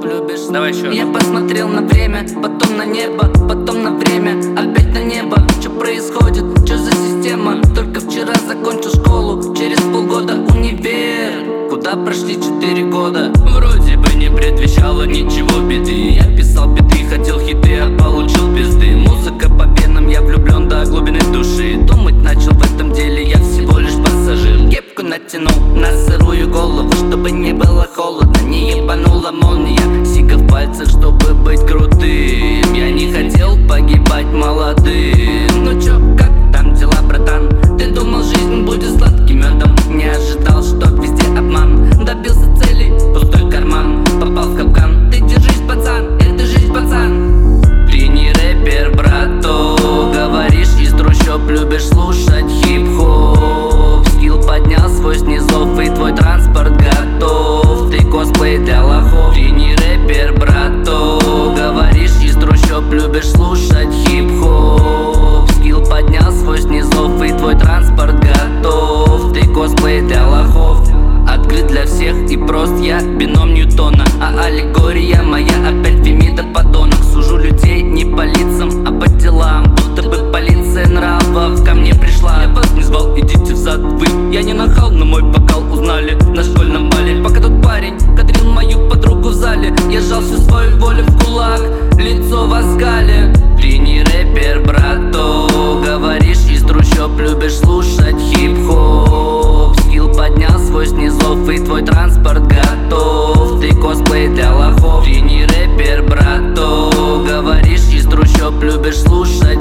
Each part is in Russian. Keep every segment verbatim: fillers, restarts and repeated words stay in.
трущоб любишь. Давай еще. Я посмотрел на время, потом на небо, потом на время, опять на небо. Что происходит, что за система? Только вчера закончил школу, через полгода универ. Куда прошли четыре года? Вроде бы не предвещало ничего беды. Я писал биты, хотел хиты, а получил пизды. Музыка по венам, я влюблен до глубины души. Думать начал в этом деле, я всего лишь пассажир. Кепку натянул на сырую голову, чтобы не было холодно, не ебанула молния. Сига в пальцах, чтобы быть крутым. Я не хотел погибать молодым. Ну чё, как там дела, братан? Ты думал, жизнь будет сладким медом? Не ожидал, что везде обман. Добился цели, пустой карман, попал в капкан. Ты держись, пацан, это жизнь, пацан. Ты не рэпер, брато. Говоришь, из трущоб любишь слушать хип-хоп. Скилл поднял свой снизов, и твой транспорт готов. Ты косплей для лохов. Ты не рэпер, брато. Говоришь, из трущоб любишь слушать хип-хоп. Скилл поднял свой снизов, и твой транспорт готов. Ты косплей для лохов. Открыт для всех и прост я, бином Ньютона. А аллегория моя опять Фемида подонок. Сужу людей не по лицам, а по делам. Будто бы полиция нравов ко мне пришла. Я вас не звал, идите взад вы. Я не нахал, но мой бокал узнали на школьном бале. Пока тот парень кадрил мою подругу в зале, я жал всю свою волю в кулак, лицо в оскале. Ты не рэпер, брато. Говоришь, из трущоб любишь слушать хип-хоп. Скилл поднял свой снизов, и твой транспорт готов. Ты косплей для лохов. Ты не рэпер, брато. Говоришь, из трущоб любишь слушать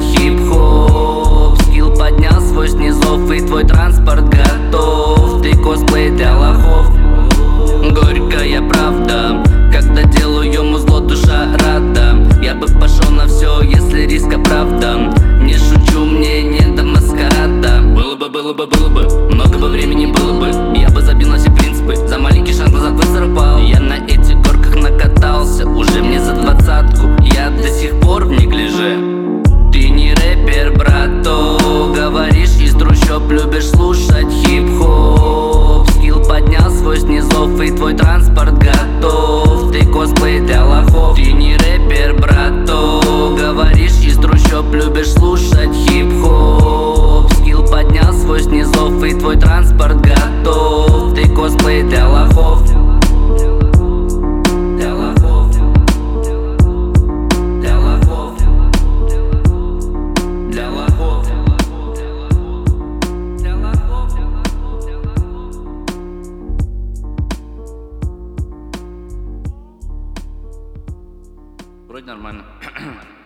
хип-хоп. Скилл поднял свой снизов, и твой транспорт готов. Ты косплей для лохов. Горькая правда, когда делаю музло, душа рада. Я бы пошел на все, если риск оправдан. Не шучу, мне не до маскарада. Было бы, было бы, было бы, много бы времени было бы. Я бы забил на все принципы, за маленький шанс назад бы зарубал. Я на этих горках накатался, уже мне за двадцатку. Я до сих пор в неглиже. Ты не рэпер, брато. Говоришь, из трущоб любишь слушать хип-хоп. Скилл поднял свой снизов, и твой транспорт готов. Ты косплей для лохов. Ты не рэпер, брато. Говоришь, из трущоб любишь слушать хип-хоп. Скилл поднял свой снизов, и твой транспорт готов. Ты косплей для лохов. Для лохов. Для лохов. Для лохов. Для лохов. Вроде нормально.